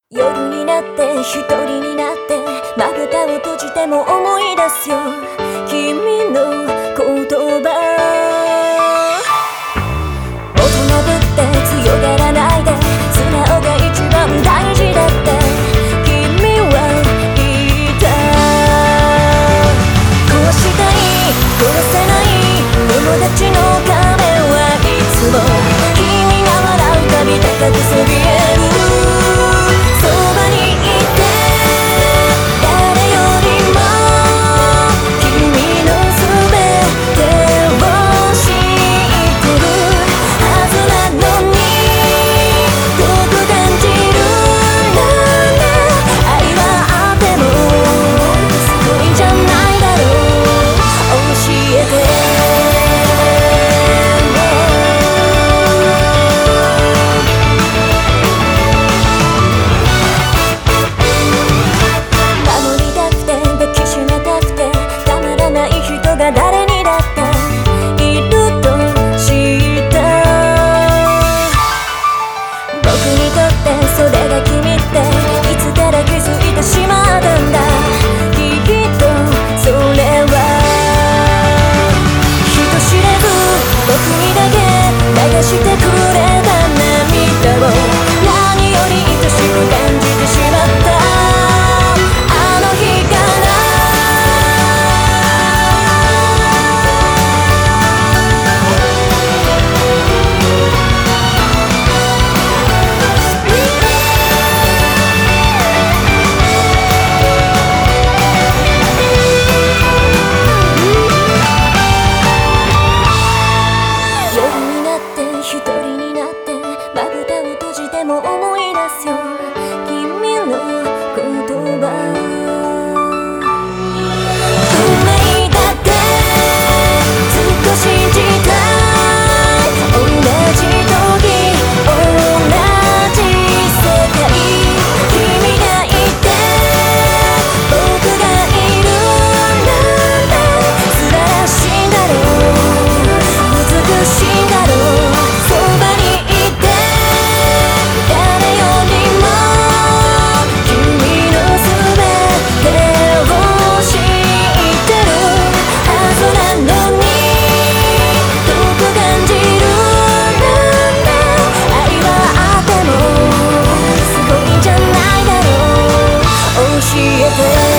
夜になって一人になってまぶたを閉じても思い出すよ君の言葉。大人ぶって強がらないで素直が一番大事だって君は言った。こうしたい殺せない友達の壁はいつも君が笑うたび高くそびえる。誰にだっていると知った。僕にとってそれが君っていつから気づいてしまったんだ。きっとそれは人知れず僕にだけ流してくれた涙を何より愛しく感じてしまった。一人になってまぶたを閉じても思い出すよ君の言葉。運命だってずっと信じたい。同じ時同じ世界君がいて僕がいるなんて素晴らしいんだろう美しいんだろう。教えて